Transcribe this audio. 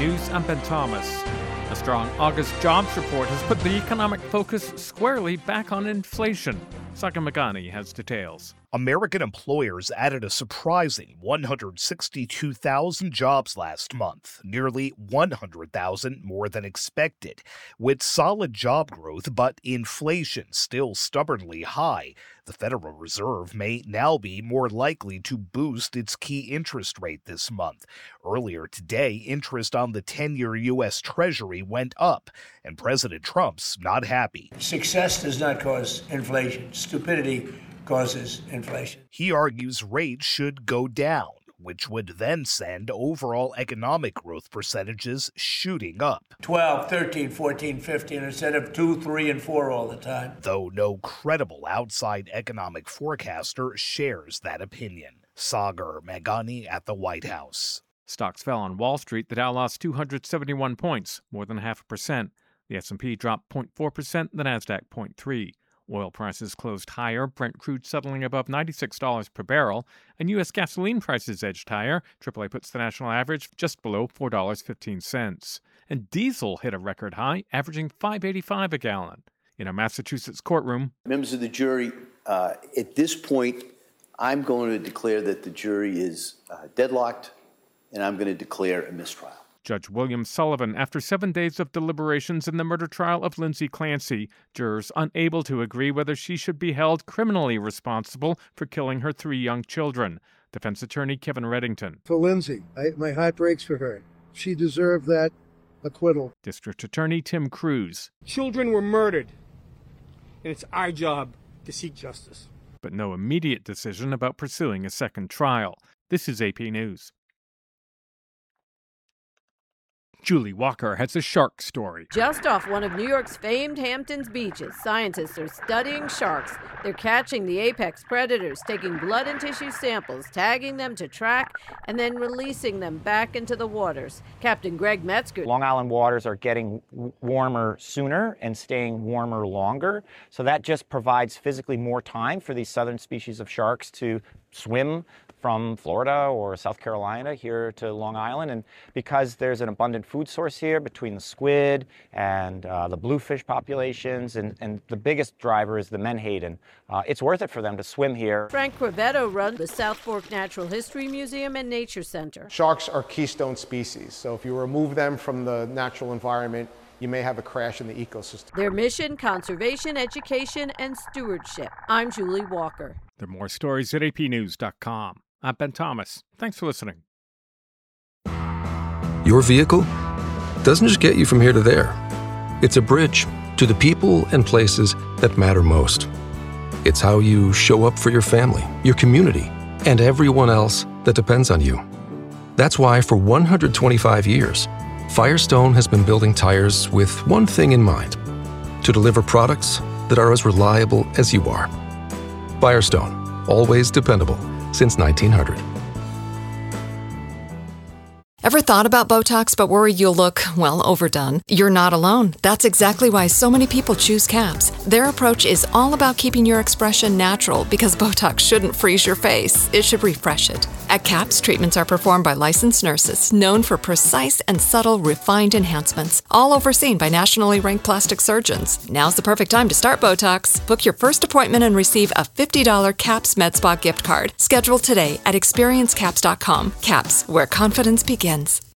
News, I'm Ben Thomas. A strong August jobs report has put the economic focus squarely back on inflation. Saka Magani has details. American employers added a surprising 162,000 jobs last month, nearly 100,000 more than expected. With solid job growth but inflation still stubbornly high, the Federal Reserve may now be more likely to boost its key interest rate this month. Earlier today, interest on the 10-year U.S. Treasury went up, and President Trump's not happy. Success does not cause inflation. Stupidity causes inflation. He argues rates should go down, which would then send overall economic growth percentages shooting up. 12, 13, 14, 15 instead of 2, 3, and 4 all the time. Though no credible outside economic forecaster shares that opinion. Sagar Meghani at the White House. Stocks fell on Wall Street. The Dow lost 271 points, more than 0.5%. The S&P dropped 0.4%, the Nasdaq 0.3%. Oil prices closed higher, Brent crude settling above $96 per barrel, and U.S. gasoline prices edged higher. AAA puts the national average just below $4.15. And diesel hit a record high, averaging $5.85 a gallon. In a Massachusetts courtroom, members of the jury, at this point, I'm going to declare that the jury is deadlocked, and I'm going to declare a mistrial. Judge William Sullivan, after 7 days of deliberations in the murder trial of Lindsay Clancy, jurors unable to agree whether she should be held criminally responsible for killing her 3 young children. Defense attorney Kevin Reddington. For Lindsay, my heart breaks for her. She deserved that acquittal. District attorney Tim Cruz. Children were murdered, and it's our job to seek justice. But no immediate decision about pursuing a second trial. This is AP News. Julie Walker has a shark story. Just off one of New York's famed Hamptons beaches, scientists are studying sharks. They're catching the apex predators, taking blood and tissue samples, tagging them to track, and then releasing them back into the waters. Captain Greg Metzger. Long Island waters are getting warmer sooner and staying warmer longer, so that just provides physically more time for these southern species of sharks to swim from Florida or South Carolina here to Long Island. And because there's an abundant food source here between the squid and the bluefish populations, and the biggest driver is the menhaden, it's worth it for them to swim here. Frank Crevetto runs the South Fork Natural History Museum and Nature Center. Sharks are keystone species, so if you remove them from the natural environment, you may have a crash in the ecosystem. Their mission, conservation, education, and stewardship. I'm Julie Walker. There are more stories at apnews.com. I'm Ben Thomas. Thanks for listening. Your vehicle doesn't just get you from here to there. It's a bridge to the people and places that matter most. It's how you show up for your family, your community, and everyone else that depends on you. That's why for 125 years, Firestone has been building tires with one thing in mind: to deliver products that are as reliable as you are. Firestone, always dependable since 1900. Ever thought about Botox but worried you'll look, well, overdone? You're not alone. That's exactly why so many people choose CAPS. Their approach is all about keeping your expression natural, because Botox shouldn't freeze your face. It should refresh it. At CAPS, treatments are performed by licensed nurses known for precise and subtle refined enhancements, all overseen by nationally ranked plastic surgeons. Now's the perfect time to start Botox. Book your first appointment and receive a $50 CAPS MedSpa gift card. Schedule today at experiencecaps.com. CAPS, where confidence begins.